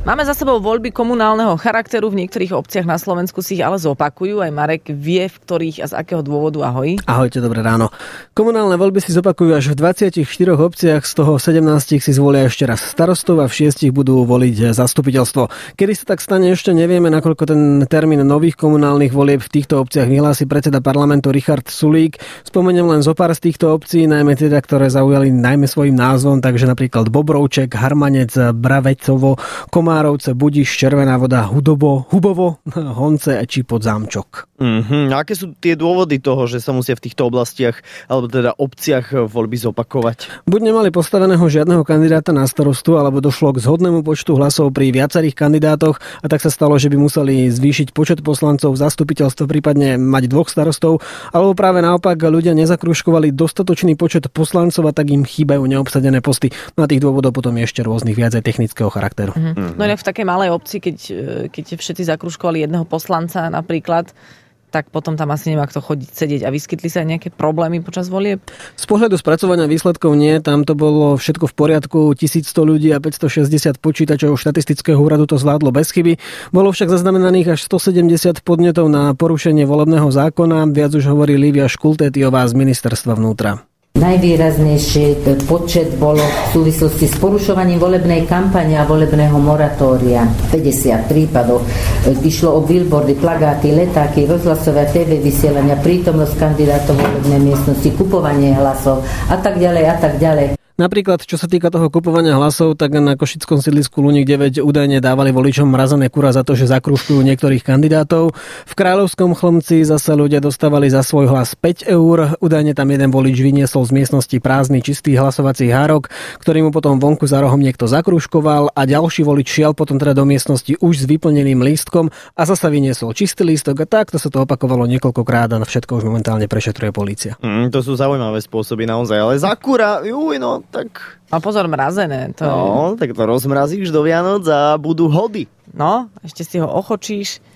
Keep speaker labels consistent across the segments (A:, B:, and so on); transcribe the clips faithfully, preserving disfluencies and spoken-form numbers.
A: Máme za sebou voľby komunálneho charakteru. V niektorých obciach na Slovensku si ich ale zopakujú. Aj Marek vie, v ktorých a z akého dôvodu. Ahoj.
B: Ahojte, dobré ráno. Komunálne voľby si zopakujú až v dvadsiatich štyroch obciach, z toho sedemnástich si zvolia ešte raz starostov a v šiestich budú voliť zastupiteľstvo. Kedy sa tak stane, ešte nevieme, nakoľko ten termín nových komunálnych volieb v týchto obciach vyhlási predseda parlamentu Richard Sulík. Spomeniem len zo pár z týchto obcí, najmä teda, ktoré zaujali najmä svojím názvom, takže napríklad Bobrovček, Harmanec, Bravecovo, Komárovce, Budiš, Červená Voda, Hudobo, Hubovo, Honce či Podzámčok.
C: Mm-hmm. A aké sú tie dôvody toho, že sa musia v týchto oblastiach alebo teda obciach voľby zopakovať?
B: Buď nemali postaveného žiadneho kandidáta na starostu, alebo došlo k zhodnému počtu hlasov pri viacerých kandidátoch a tak sa stalo, že by museli zvýšiť počet poslancov v zastupiteľstve, prípadne mať dvoch starostov, alebo práve naopak ľudia nezakružkovali dostatočný počet poslancov a tak im chýbajú neobsadené posty. Na tých dôvodov potom je ešte rôznych viac aj technického charakteru.
A: Mm-hmm. No inak v takej malej obci, keď, keď všetci zakružkovali jedného poslanca napríklad, tak potom tam asi nemá kto chodiť sedieť. A vyskytli sa aj nejaké problémy počas volieb?
B: Z pohľadu spracovania výsledkov nie, tam to bolo všetko v poriadku, tisícsto ľudí a päťstošesťdesiat počítačov štatistického úradu to zvládlo bez chyby. Bolo však zaznamenaných až stosedemdesiat podnetov na porušenie volebného zákona, viac už hovorí Lívia Škultétiová z ministerstva vnútra.
D: Najvýraznejší počet bolo v súvislosti s porušovaním volebnej kampane a volebného moratória. päťdesiat prípadov. Išlo o billboardy, plagáty, letáky, rozhlasové a té vé vysielania, prítomnosť kandidátov volebnej miestnosti, kupovanie hlasov a tak ďalej a tak ďalej.
B: Napríklad, čo sa týka toho kupovania hlasov, tak na košickom sídlisku Luník deväť údajne dávali voličom mrazené kura za to, že zakrúžkujú niektorých kandidátov. V Kráľovskom Chlmci zasa ľudia dostávali za svoj hlas päť eur. Údajne tam jeden volič vyniesol z miestnosti prázdny čistý hlasovací hárok, ktorý mu potom vonku za rohom niekto zakrúžkoval a ďalší volič šiel potom teda do miestnosti už s vyplneným lístkom a zasa vyniesol čistý lístok a takto sa to opakovalo niekoľkokrát a všetko už momentálne prešetruje polícia.
C: Mm, to sú zaujímavé spôsoby naozaj, ale za kura, juj, no tak...
A: A pozor, mrazené. To
C: no,
A: je...
C: tak to rozmrazíš do Vianoc a budú hody.
A: No, ešte si ho ochočíš.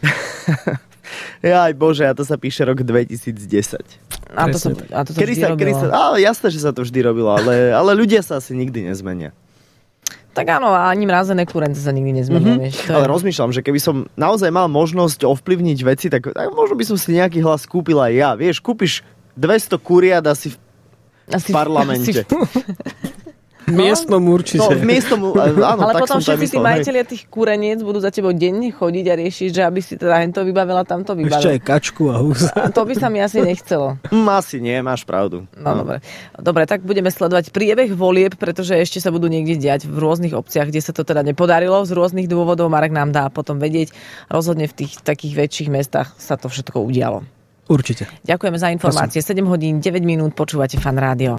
C: Jaj bože, a to sa píše rok dvetisícdesať.
A: A to sa, a to sa
C: kedy
A: vždy
C: sa,
A: robilo.
C: kedy sa, ale jasné, že sa to vždy robilo, ale, ale ľudia sa asi nikdy nezmenia.
A: Tak áno, a ani mrazené kurence sa nikdy nezmenia. Mm-hmm.
C: Ale je... rozmýšľam, že keby som naozaj mal možnosť ovplyvniť veci, tak, tak možno by som si nejaký hlas kúpil aj ja. Vieš, kúpiš dvesto kuriat asi v,
A: asi
C: v parlamente.
A: Asi v...
B: V miestnom určite.
C: No, v miestnom, áno,
A: ale
C: tak
A: potom všetci tí
C: myslel,
A: majitelia tých kúreniec budú za tebou denne chodiť a riešiť, že aby si teda hento vybavila, tamto vybavila.
B: Ešte aj kačku a húsa.
A: A to by sa mi asi nechcelo.
C: Mm, asi nie, máš pravdu.
A: No, no. Dobre. Dobre, tak budeme sledovať priebeh volieb, pretože ešte sa budú niekde diať v rôznych obciach, kde sa to teda nepodarilo z rôznych dôvodov. Marek nám dá potom vedieť. Rozhodne v tých takých väčších mestách sa to všetko udialo.
B: Určite.
A: Ďakujeme za informácie. sedem hodín, deväť minút, počúvate Fan Rádio.